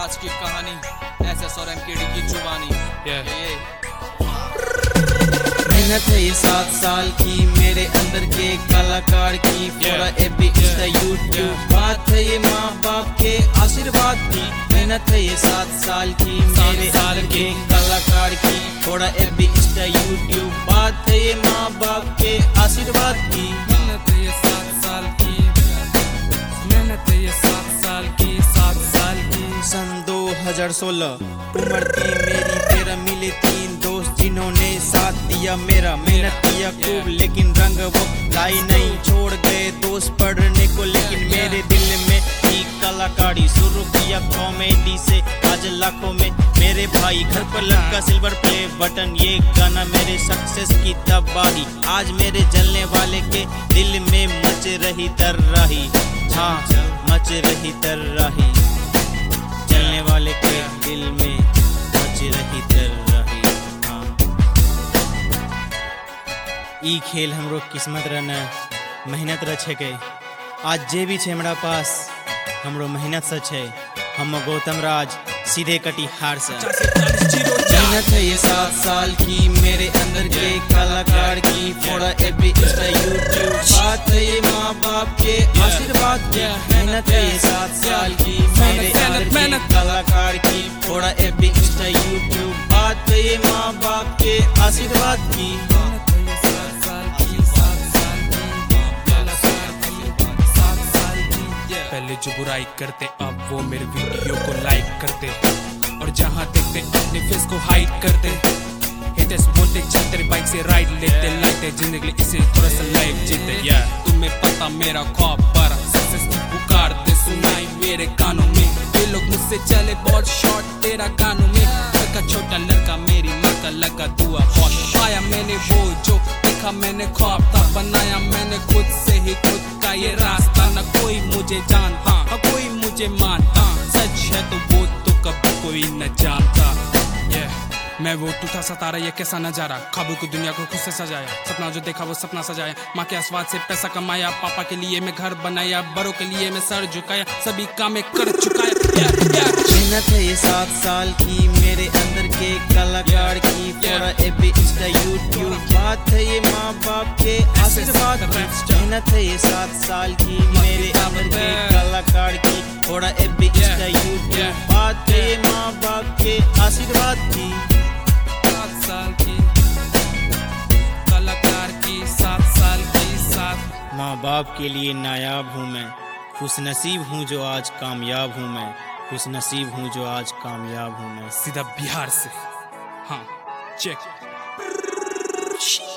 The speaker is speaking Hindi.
राज की कहानी, SS और MKD की जुबानी। मेहनत है ये 7 साल की मेरे अंदर के कलाकार की, पूरा एबी इंस्टा यूट्यूब। बात है ये माँ बाप के आशीर्वाद की। मेहनत है ये 7 साल की मेरे अंदर के कलाकार की, थोड़ा एबी इंस्टा यूट्यूब। बात है ये माँ बाप के आशीर्वाद की। मेहनत है ये 7 साल की, मेहनत है ये 7 साल की, 7 साल की। सन 2016 उम्र थी मेरी, तेरा मिले 3 दोस्त जिन्होंने साथ दिया मेरा। मेहनत किया खूब लेकिन रंग वो लाई नहीं, छोड़ गए दोस्त पढ़ने को लेकिन मेरे दिल में थी कलाकारी। शुरू किया कॉमेडी से आज लाखों में मेरे भाई, घर पर लगा सिल्वर प्ले बटन। ये गाना मेरे सक्सेस की तबाही, आज मेरे जलने वाले के दिल में मच रही तर्राही। हाँ, मच रही तर्राही, जलने वाले के दिल में मच रही तर्राही। हाँ, ई खेल हमरो किस्मत रहना, मेहनत रहे के। आज जे भी छे हमरा पास हमरो मेहनत से छे। हम गौतम राज सीधे कटिहार से। मेहनत है ये 7 साल की मेरे अंदर के कलाकार की, थोड़ा एबी इंस्टा यूट्यूब। बात है ये माँ बाप के आशीर्वाद की। मेहनत है ये 7 साल की मेरे अंदर के कलाकार की, थोड़ा एबी इंस्टा यूट्यूब। बात है ये माँ बाप के आशीर्वाद की। पहले जो बुराई करते अब वो मेरे वीडियो को लाइक करते, और जहाँ देखते अपने फेस को हाइड करते। हेटर्स बोलते चल तेरे बाइक से राइड लेते, लाइते जिंदगी इसे थोड़ा सा लाइफ जीते। तुम्हें पता मेरा ख्वाब बड़ा, सक्सेस की पुकार दे सुनाई मेरे कानों में। ये लोग मुझसे चले बहुत शॉर्ट तेरा गानों में। घर का छोटा लड़का मेरी माँ का लगा दुआ, बहुत पाया मैंने वो जो देखा मैंने ख्वाब था बनाया मैंने खुद से ही खुद का ये रास्ता। न कोई मुझे जानता, न कोई मुझे मानता, सच है तो वो तो कभी कोई न जानता। मैं वो टूटा सतारा, ये कैसा नजारा, ख्वाबों की दुनिया को खुद से सजाया। सपना जो देखा वो सपना सजाया, माँ के आशीर्वाद से पैसा कमाया। पापा के लिए मैं घर बनाया, बड़ों के लिए मैं सर झुकाया, सभी काम मैं कर चुकाया। मेहनत है ये 7 साल की मेरे अंदर के कलाकार की, थोड़ा एबी इंस्टा यूट्यूब। बात है ये माँ बाप के आशीर्वाद की। मेहनत है ये 7 साल की मेरे अंदर के कलाकार की, थोड़ा एबी इंस्टा यूट्यूब। बात है ये माँ बाप के आशीर्वाद की। 7 साल की कलाकार की, 7 साल की, 7। माँ बाप के लिए नायाब हूँ मैं, खुश नसीब हूँ जो आज कामयाब हूँ मैं, खुश नसीब हूँ जो आज कामयाब हूँ मैं। सीधा बिहार से। हाँ, चेक।